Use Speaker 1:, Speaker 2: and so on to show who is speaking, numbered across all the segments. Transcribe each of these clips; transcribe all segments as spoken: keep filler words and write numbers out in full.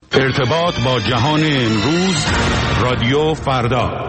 Speaker 1: ارتباط با جهان امروز، رادیو فردا.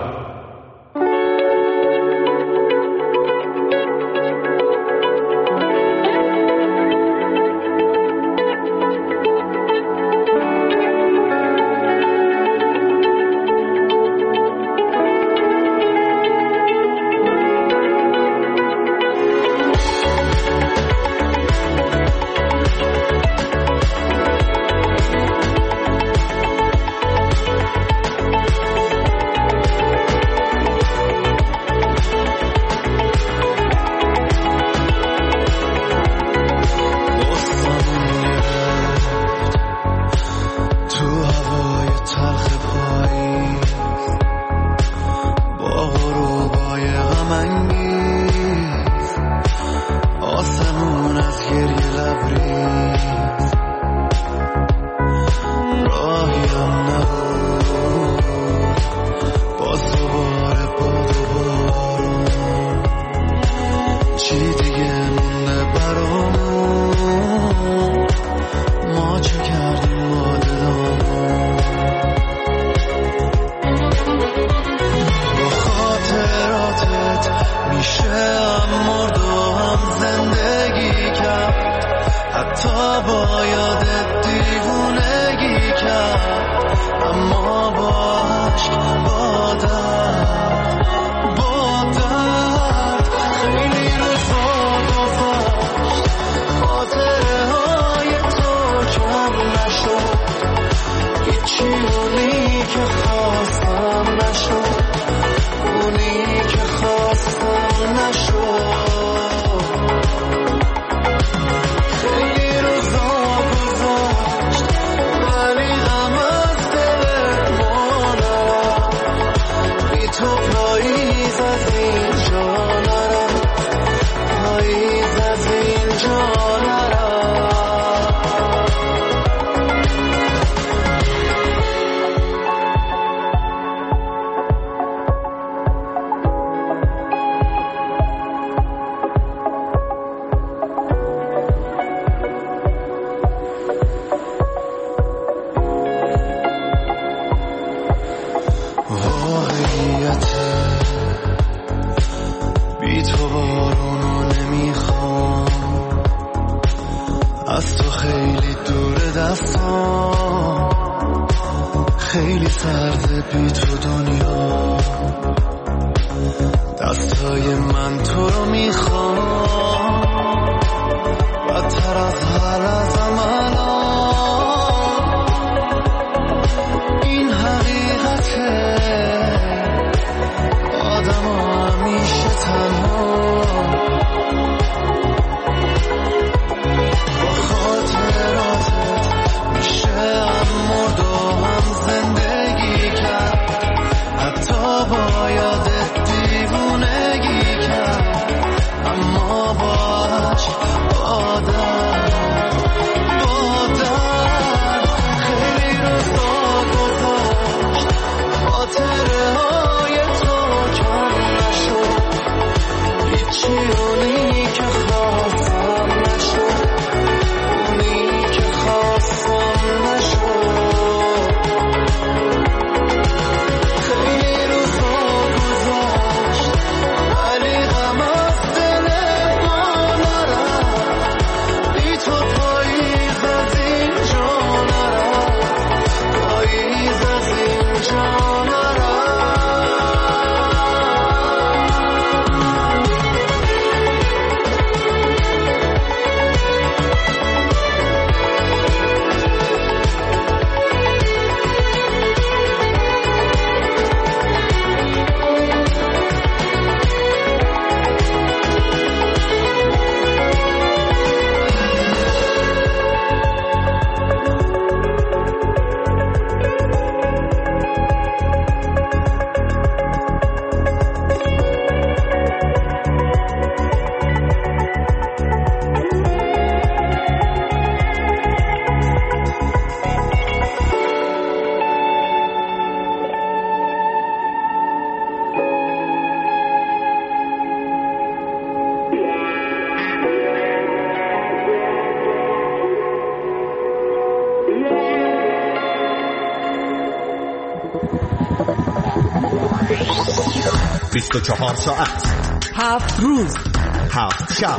Speaker 2: بیست و چهار ساعت،
Speaker 3: هفت روز،
Speaker 2: هفت شب،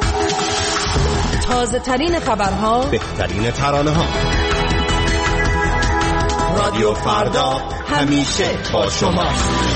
Speaker 3: تازه ترین خبرها،
Speaker 2: بهترین ترانه ها. رادیو فردا همیشه با شماست.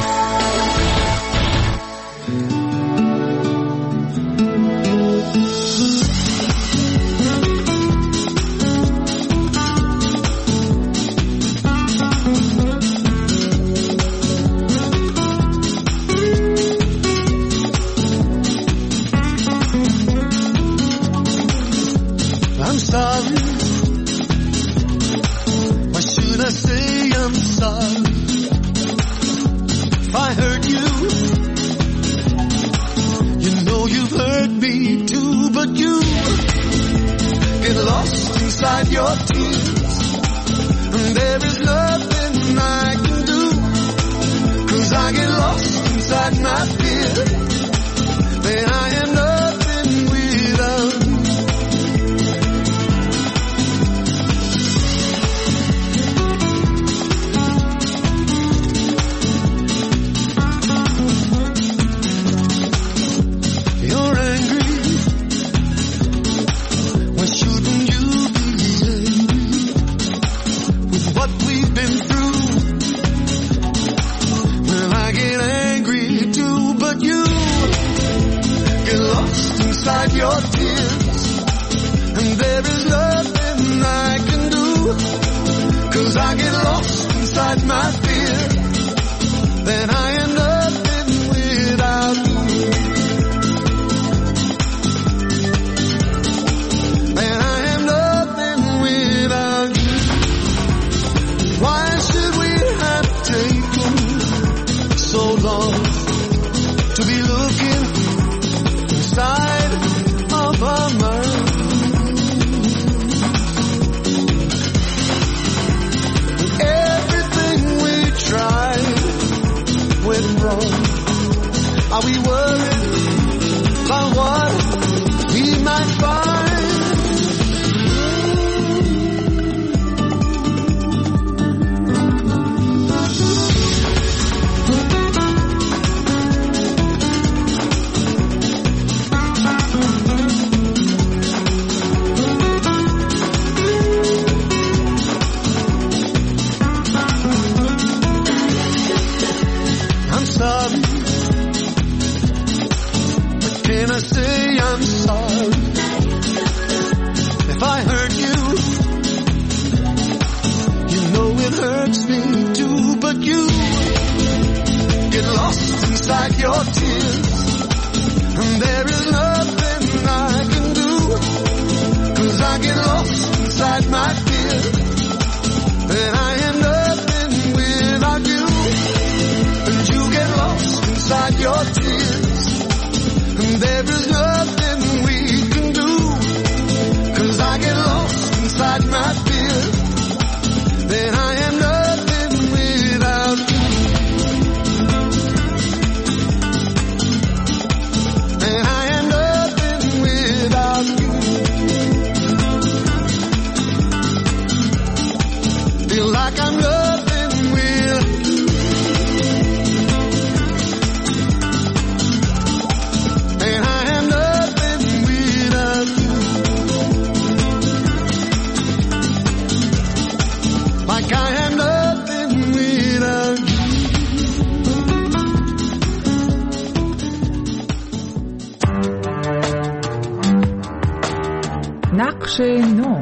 Speaker 4: نقش نو.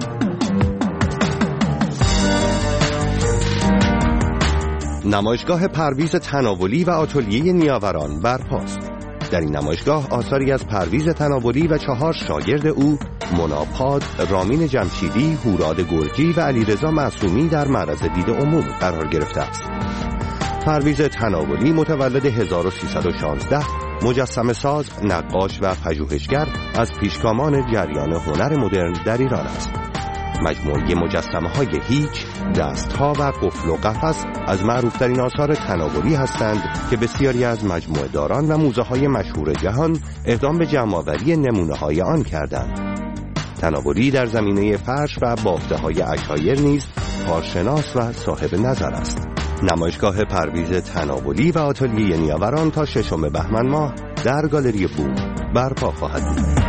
Speaker 2: نمایشگاه پرویز تناولی و آتلیه نیاوران برپاست. در این نمایشگاه آثاری از پرویز تناولی و چهار شاگرد او مناپاد، رامین جمشیدی، هوراد گرجی و علیرضا معصومی در معرض دید عموم قرار گرفته است. پرویز تناولی متولد هزار و سیصد و شانزده، مجسمه ساز، نقاش و پژوهشگر از پیشگامان جریان هنر مدرن در ایران است. مجموعه مجسمه‌های هیچ، دست‌ها و قفل و قفس از معروف‌ترین آثار تناولی هستند که بسیاری از مجموعه داران و موزه‌های مشهور جهان اقدام به جمع‌آوری نمونه‌های آن کردند. تناولی در زمینه فرش و بافته‌های عشایر نیز کارشناس و صاحب نظر است. نمایشگاه پرویز تناولی و آتلیه نیاوران تا ششم بهمن ماه در گالری بوم برپا خواهد بود.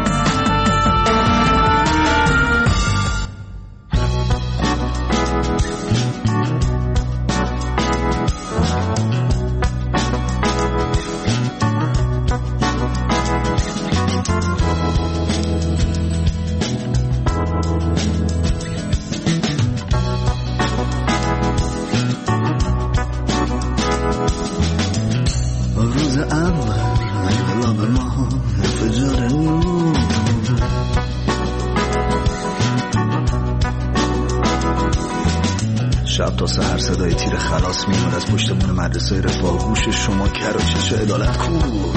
Speaker 4: شب تا سحر صدای تیر خلاص میاد از پشتمون مدرسه رفاه. گوش شما کر و چش عدالت کو.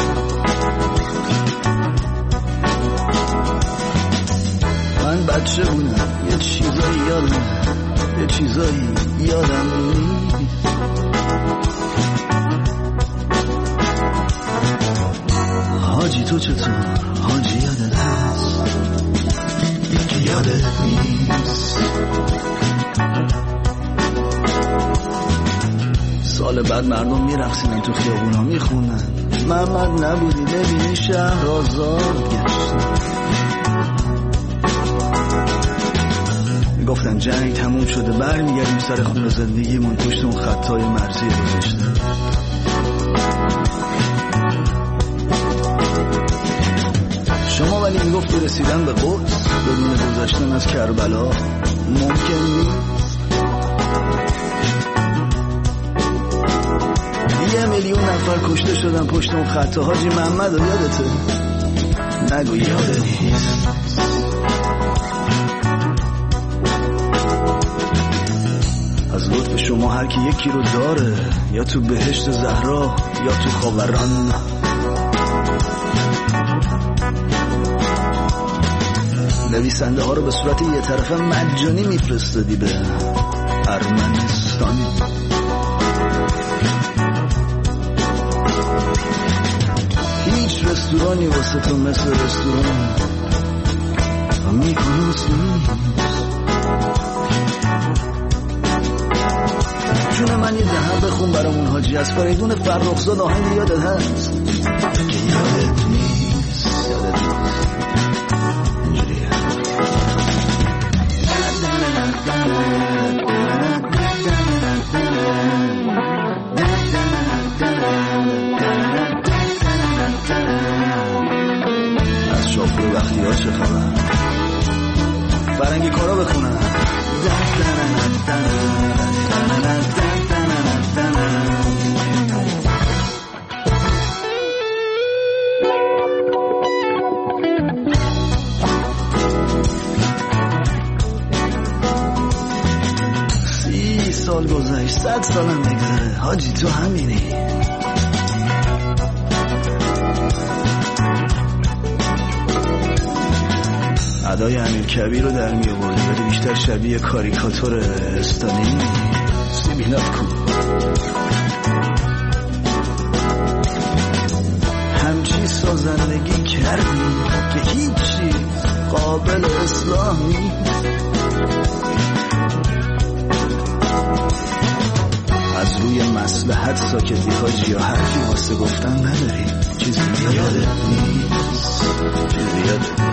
Speaker 4: من بچه بودم یه چیزایی یادم یه چیزایی یادم نیست. حاجی تو چطور؟ حاجی یادت هست یکی یادت نیست. سال بعد مردم میرقصیدن تو خیابونا میخونن محمد نبودی ببینی شهر آزاد گشت. میگفتن جنگ تموم شده برمیگردیم سر خون زندگیمون پشت اون خطای مرزی گذاشته. شما ولی میگفتی رسیدن به قدس بدون گذشتن از کربلا ممکن نیست. یه میلیون نفر کشته شدن پشت اون خط. حاجی محمد رو یادته؟ نگو یاده نیست. از لطف شما هر کی یکی رو داره، یا تو بهشت زهرا یا تو خاوران. نویسنده ها رو به صورت یه طرفه مجانی میفرستادی به ارمنستان. هیچ رستورانی واسه تو مثل رستوران میکنوس نیست. جون من یه دهن بخون برامون حاجی از فریدون فرخزاد آهنگ یادت هست که یادت نیست. یادت نیست اینجوریه. از شافلو وقتی ها چه خبر؟ فرنگی کارا بخونم. سی سال گذشت، صد سالم بگذره حاجی تو همینی. ادای امیر کبیر رو در می آوردی ولی بیشتر شبیه کاریکاتور استالین. سیبیلات کو همچی سازندگی کردی که هیچی قابل اصلاح نیست. از روی مصلحت ساکتی حاجی یا حرفی واسه گفتن نداری. چیزی یادت نیست. چیزی یادت نیست.